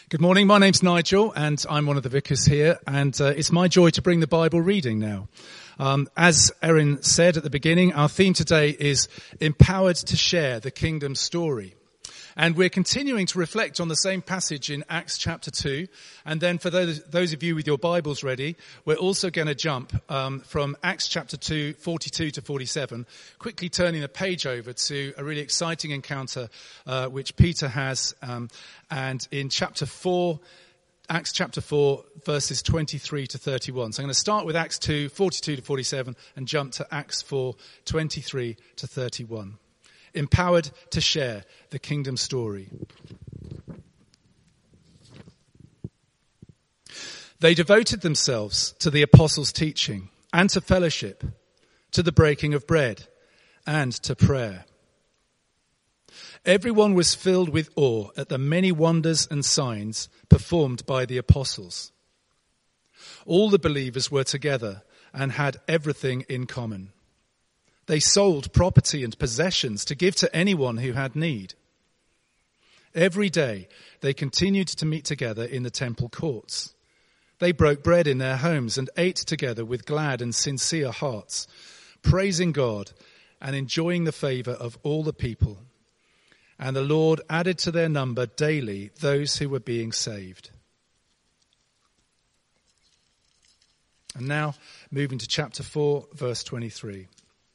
Good morning, my name's Nigel and I'm one of the vicars here, and it's my joy to bring the Bible reading now. As Erin said at the beginning, our theme today is Empowered to Share the Kingdom Story. And we're continuing to reflect on the same passage in Acts chapter 2. And then for those of you with your Bibles ready, we're also going to jump from Acts chapter 2, 42 to 47, quickly turning the page over to a really exciting encounter which Peter has. And in chapter 4, Acts chapter 4, verses 23 to 31. So I'm going to start with Acts 2, 42 to 47, and jump to Acts 4, 23 to 31. Empowered to share the kingdom story. They devoted themselves to the apostles' teaching and to fellowship, to the breaking of bread and to prayer. Everyone was filled with awe at the many wonders and signs performed by the apostles. All the believers were together and had everything in common. They sold property and possessions to give to anyone who had need. Every day they continued to meet together in the temple courts. They broke bread in their homes and ate together with glad and sincere hearts, praising God and enjoying the favor of all the people. And the Lord added to their number daily those who were being saved. And now moving to chapter 4, verse 23.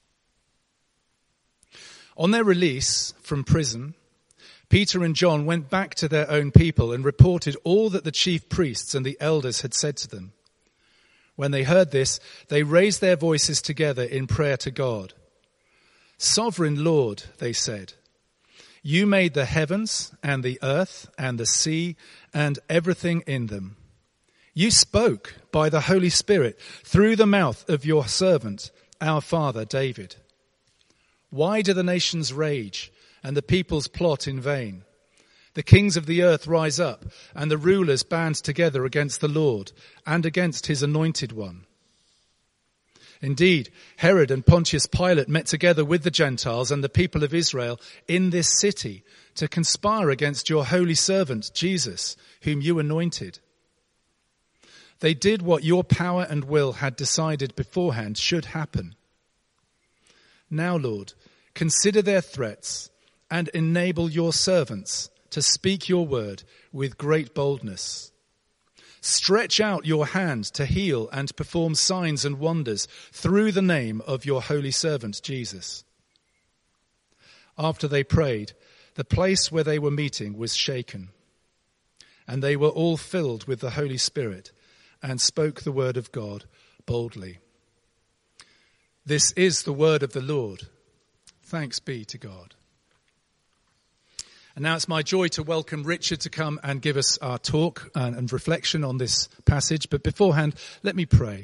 On their release from prison, Peter and John went back to their own people and reported all that the chief priests and the elders had said to them. When they heard this, they raised their voices together in prayer to God. "Sovereign Lord," they said, "you made the heavens and the earth and the sea and everything in them. You spoke by the Holy Spirit through the mouth of your servant, our father David. Why do the nations rage and the peoples plot in vain? The kings of the earth rise up and the rulers band together against the Lord and against his anointed one. Indeed, Herod and Pontius Pilate met together with the Gentiles and the people of Israel in this city to conspire against your holy servant, Jesus, whom you anointed. They did what your power and will had decided beforehand should happen. Now, Lord, consider their threats and enable your servants to speak your word with great boldness. Stretch out your hand to heal and perform signs and wonders through the name of your holy servant, Jesus." After they prayed, the place where they were meeting was shaken, and they were all filled with the Holy Spirit and spoke the word of God boldly. This is the word of the Lord. Thanks be to God. And now it's my joy to welcome Richard to come and give us our talk and reflection on this passage. But beforehand, let me pray.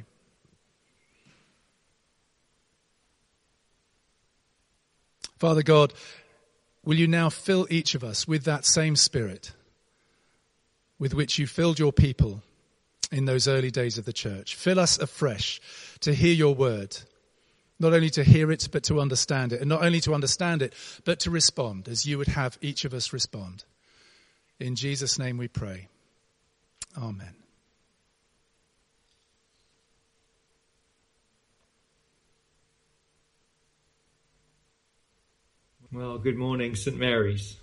Father God, will you now fill each of us with that same Spirit with which you filled your people in those early days of the church? Fill us afresh to hear your word. Not only to hear it, but to understand it. And not only to understand it, but to respond as you would have each of us respond. In Jesus' name we pray. Amen. Well, good morning, St. Mary's.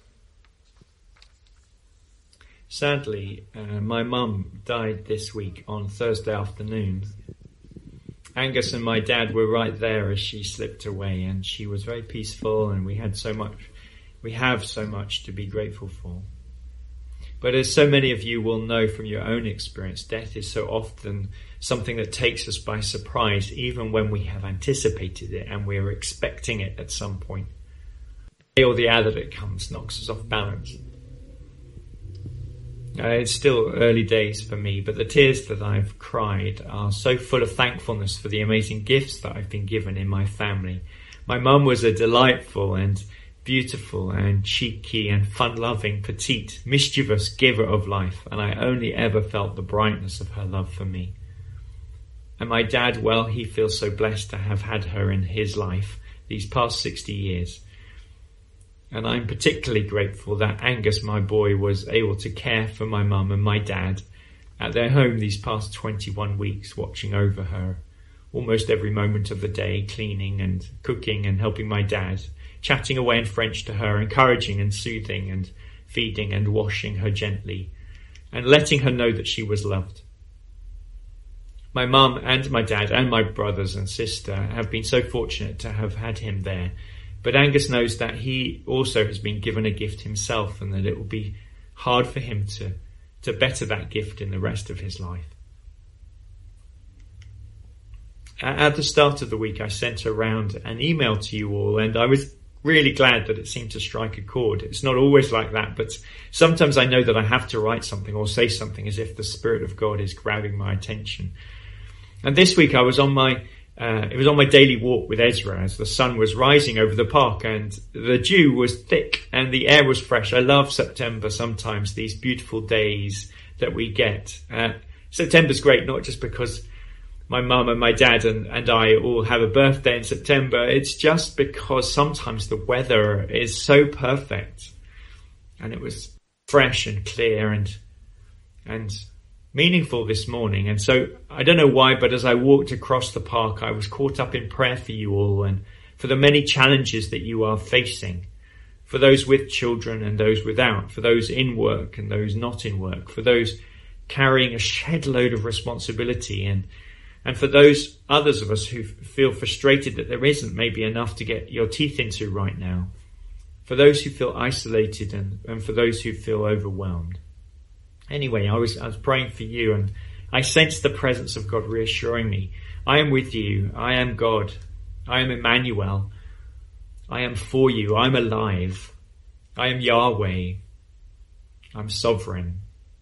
Sadly, my mum died this week on Thursday afternoon. Angus and my dad were right there as she slipped away, and she was very peaceful, and we have so much to be grateful for. But as so many of you will know from your own experience, death is so often something that takes us by surprise, even when we have anticipated it and we're expecting it at some point. Or the air that it comes knocks us off balance. It's still early days for me, but the tears that I've cried are so full of thankfulness for the amazing gifts that I've been given in my family. My mum was a delightful and beautiful and cheeky and fun-loving, petite, mischievous giver of life, and I only ever felt the brightness of her love for me. And my dad, well, he feels so blessed to have had her in his life these past 60 years. And I'm particularly grateful that Angus, my boy, was able to care for my mum and my dad at their home these past 21 weeks, watching over her almost every moment of the day, cleaning and cooking and helping my dad, chatting away in French to her, encouraging and soothing and feeding and washing her gently, and letting her know that she was loved. My mum and my dad and my brothers and sister have been so fortunate to have had him there, but Angus knows that he also has been given a gift himself, and that it will be hard for him to better that gift in the rest of his life. At the start of the week, I sent around an email to you all, and I was really glad that it seemed to strike a chord. It's not always like that, but sometimes I know that I have to write something or say something as if the Spirit of God is grabbing my attention. And this week I was on my daily walk with Ezra as the sun was rising over the park, and the dew was thick and the air was fresh. I love September sometimes, these beautiful days that we get. September's great, not just because my mum and my dad and I all have a birthday in September. It's just because sometimes the weather is so perfect, and it was fresh and clear and meaningful this morning. And so I don't know why, but as I walked across the park, I was caught up in prayer for you all and for the many challenges that you are facing, for those with children and those without, for those in work and those not in work, for those carrying a shed load of responsibility, and for those others of us who feel frustrated that there isn't maybe enough to get your teeth into right now, for those who feel isolated and for those who feel overwhelmed. Anyway, I was praying for you, and I sensed the presence of God reassuring me. I am with you. I am God. I am Emmanuel. I am for you. I'm alive. I am Yahweh. I'm sovereign.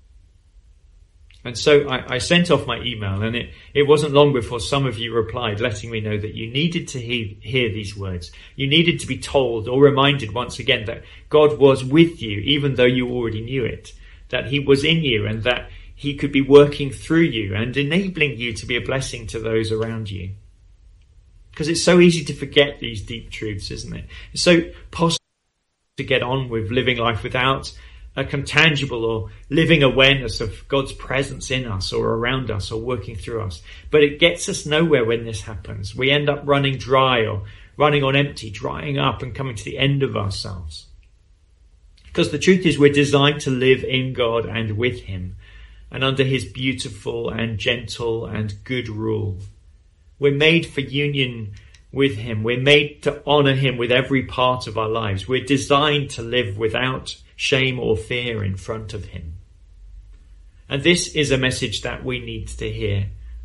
And so I sent off my email, and it wasn't long before some of you replied, letting me know that you needed to hear these words. You needed to be told or reminded once again that God was with you, even though you already knew it, that he was in you, and that he could be working through you and enabling you to be a blessing to those around you. Because it's so easy to forget these deep truths, isn't it? It's so possible to get on with living life without a tangible or living awareness of God's presence in us or around us or working through us. But it gets us nowhere when this happens. We end up running dry or running on empty, drying up and coming to the end of ourselves. Because the truth is, we're designed to live in God and with him and under his beautiful and gentle and good rule. We're made for union with him. We're made to honor him with every part of our lives. We're designed to live without shame or fear in front of him. And this is a message that we need to hear.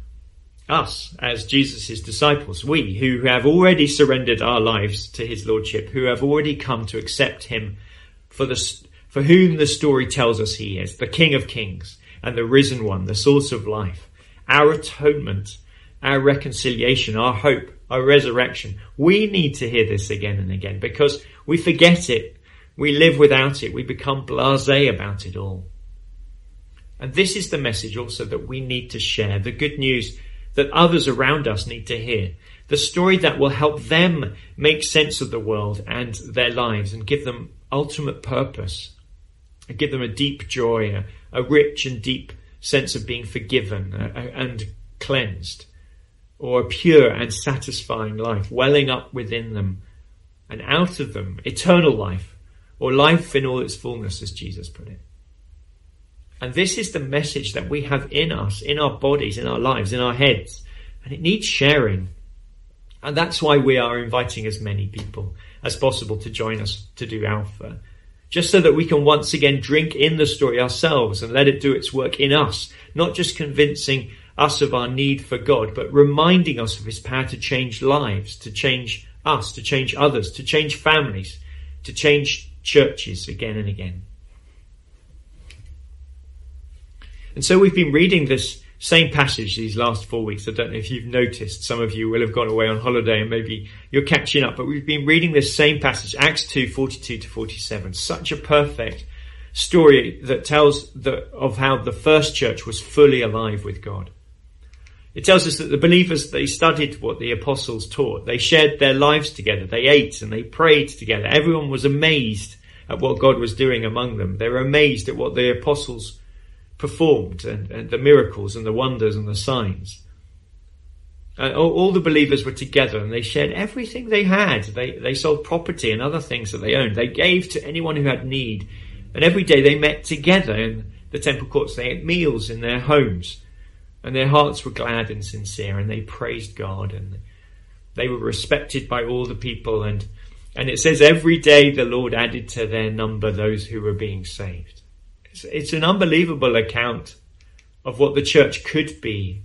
Us, as Jesus' disciples, we who have already surrendered our lives to his lordship, who have already come to accept him for whom the story tells us he is, the King of Kings and the risen one, the source of life, our atonement, our reconciliation, our hope, our resurrection. We need to hear this again and again, because we forget it. We live without it. We become blasé about it all. And this is the message also that we need to share, the good news that others around us need to hear, the story that will help them make sense of the world and their lives and give them ultimate purpose, and give them a deep joy, a rich and deep sense of being forgiven and cleansed, or a pure and satisfying life welling up within them and out of them, eternal life, or life in all its fullness, as Jesus put it. And this is the message that we have in us, in our bodies, in our lives, in our heads. And it needs sharing. And that's why we are inviting as many people as possible to join us to do Alpha. Just so that we can once again drink in the story ourselves and let it do its work in us. Not just convincing us of our need for God, but reminding us of his power to change lives, to change us, to change others, to change families, to change churches again and again. And so we've been reading this same passage these last 4 weeks. I don't know if you've noticed. Some of you will have gone away on holiday and maybe you're catching up. But we've been reading this same passage, Acts 2, 42 to 47. Such a perfect story that tells of how the first church was fully alive with God. It tells us that the believers, they studied what the apostles taught. They shared their lives together. They ate and they prayed together. Everyone was amazed at what God was doing among them. They were amazed at what the apostles performed and the miracles and the wonders and the signs. All the believers were together and they shared everything they had. They sold property and other things that they owned. They gave to anyone who had need. And every day they met together in the temple courts. They ate meals in their homes. And their hearts were glad and sincere, and they praised God, and they were respected by all the people. And it says every day the Lord added to their number those who were being saved. It's an unbelievable account of what the church could be.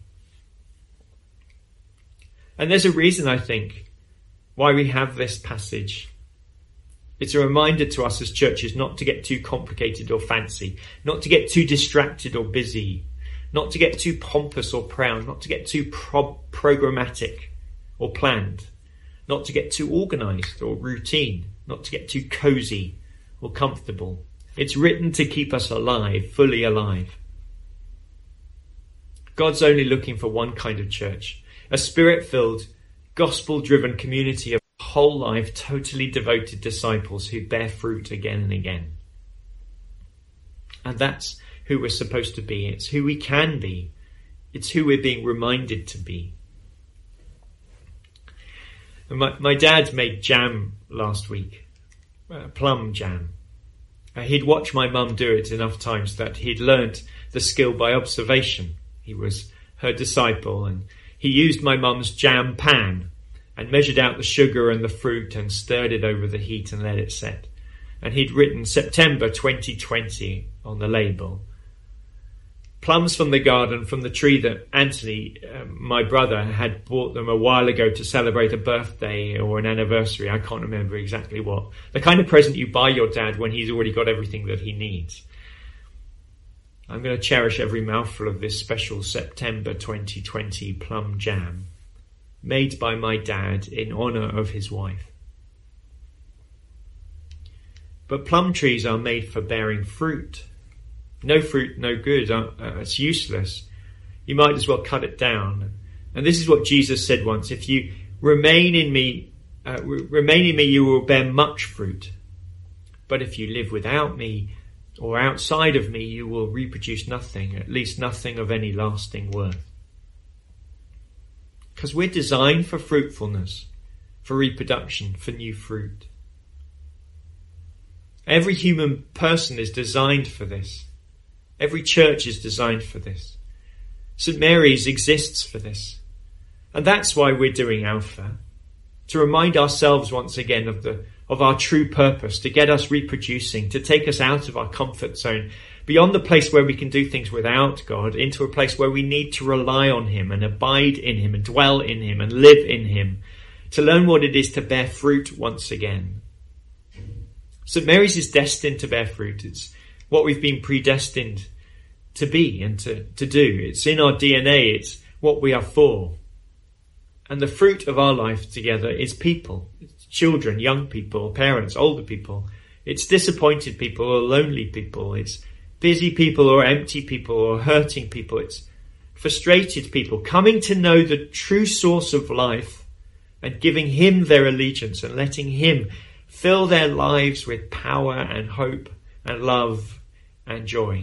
And there's a reason, I think, why we have this passage. It's a reminder to us as churches not to get too complicated or fancy, not to get too distracted or busy, not to get too pompous or proud, not to get too programmatic or planned, not to get too organised or routine, not to get too cosy or comfortable. It's written to keep us alive, fully alive. God's only looking for one kind of church, a spirit-filled, gospel-driven community of whole life, totally devoted disciples who bear fruit again and again. And that's who we're supposed to be. It's who we can be. It's who we're being reminded to be. And my dad made jam last week, plum jam. He'd watched my mum do it enough times that he'd learnt the skill by observation. He was her disciple, and he used my mum's jam pan and measured out the sugar and the fruit and stirred it over the heat and let it set. And he'd written September 2020 on the label. Plums from the garden, from the tree that Anthony, my brother, had bought them a while ago to celebrate a birthday or an anniversary. I can't remember exactly what. The kind of present you buy your dad when he's already got everything that he needs. I'm going to cherish every mouthful of this special September 2020 plum jam, made by my dad in honour of his wife. But plum trees are made for bearing fruit. No fruit, no good. It's useless. You might as well cut it down. And this is what Jesus said once: if you remain in me, you will bear much fruit. But if you live without me or outside of me, you will reproduce nothing, at least nothing of any lasting worth. Because we're designed for fruitfulness, for reproduction, for new fruit. Every human person is designed for this. Every church is designed for this. St. Mary's exists for this. And that's why we're doing Alpha, to remind ourselves once again of our true purpose, to get us reproducing, to take us out of our comfort zone, beyond the place where we can do things without God, into a place where we need to rely on Him and abide in Him and dwell in Him and live in Him, to learn what it is to bear fruit once again. St. Mary's is destined to bear fruit. It's what we've been predestined to be and to do. It's in our DNA. It's what we are for. And the fruit of our life together is people. It's children, young people, parents, older people. It's disappointed people or lonely people. It's busy people or empty people or hurting people. It's frustrated people coming to know the true source of life and giving Him their allegiance and letting Him fill their lives with power and hope and love and joy.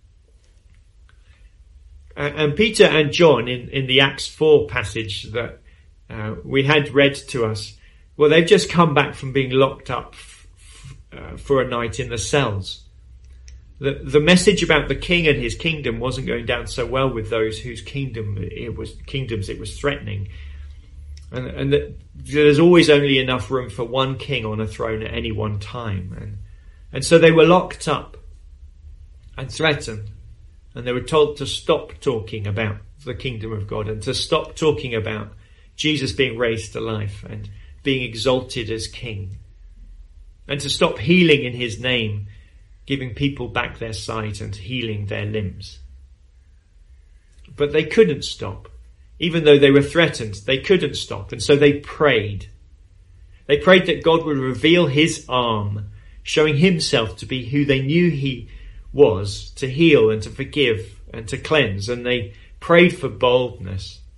And Peter and John in the Acts 4 passage that we had read to us, well, they've just come back from being locked up for a night in the cells. The message about the king and his kingdom wasn't going down so well with those whose kingdoms it was threatening. And there's always only enough room for one king on a throne at any one time. And so they were locked up and threatened. And they were told to stop talking about the kingdom of God and to stop talking about Jesus being raised to life and being exalted as king. And to stop healing in His name, giving people back their sight and healing their limbs. But they couldn't stop. Even though they were threatened, they couldn't stop. And so they prayed. They prayed that God would reveal His arm, showing Himself to be who they knew He was, to heal and to forgive and to cleanse. And they prayed for boldness.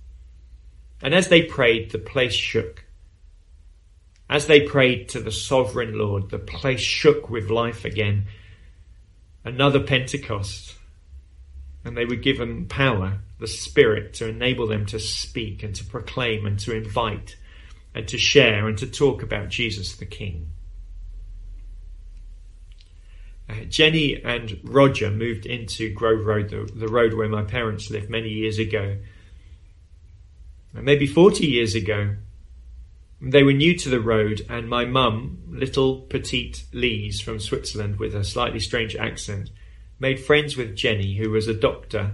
And as they prayed, the place shook. As they prayed to the sovereign Lord, the place shook with life again. Another Pentecost. And they were given power, the Spirit, to enable them to speak and to proclaim and to invite and to share and to talk about Jesus the King. Jenny and Roger moved into Grove Road, the road where my parents lived many years ago. Maybe 40 years ago. They were new to the road, and my mum, little petite Lise from Switzerland with a slightly strange accent, made friends with Jenny, who was a doctor,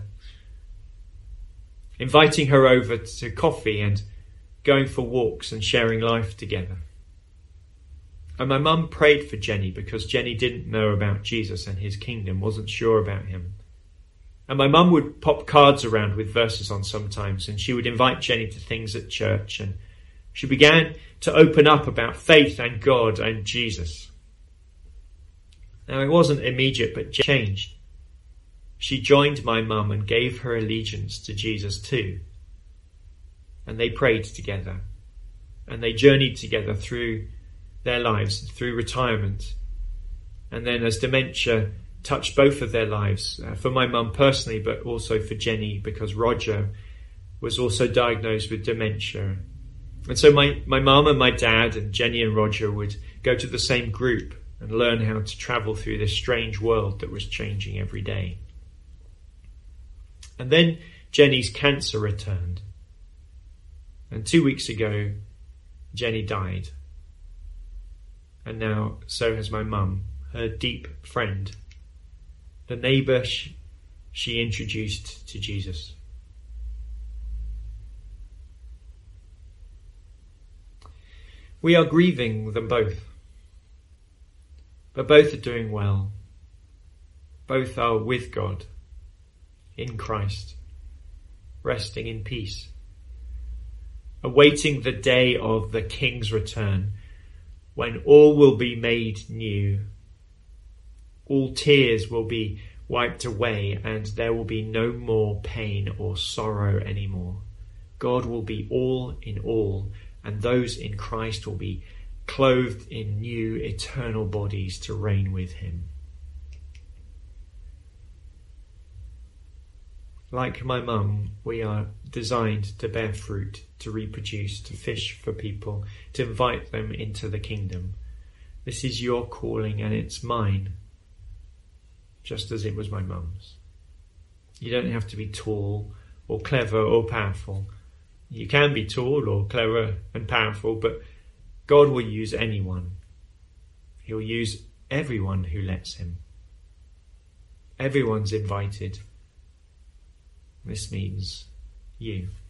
inviting her over to coffee and going for walks and sharing life together. And my mum prayed for Jenny because Jenny didn't know about Jesus and his kingdom, wasn't sure about him. And my mum would pop cards around with verses on sometimes, and she would invite Jenny to things at church, and she began to open up about faith and God and Jesus. Now, it wasn't immediate, but changed. She joined my mum and gave her allegiance to Jesus too. And they prayed together. And they journeyed together through their lives, through retirement. And then as dementia touched both of their lives, for my mum personally, but also for Jenny, because Roger was also diagnosed with dementia. And so my mum and my dad and Jenny and Roger would go to the same group and learn how to travel through this strange world that was changing every day. And then Jenny's cancer returned. And 2 weeks ago, Jenny died. And now so has my mum, her deep friend, the neighbour she introduced to Jesus. We are grieving them both. But both are doing well. Both are with God, in Christ, resting in peace, awaiting the day of the King's return, when all will be made new. All tears will be wiped away, and there will be no more pain or sorrow anymore. God will be all in all, and those in Christ will be clothed in new eternal bodies to reign with him. Like my mum, we are designed to bear fruit, to reproduce, to fish for people, to invite them into the kingdom. This is your calling and it's mine, just as it was my mum's. You don't have to be tall or clever or powerful. You can be tall or clever and powerful, but God will use anyone. He'll use everyone who lets him. Everyone's invited. This means you.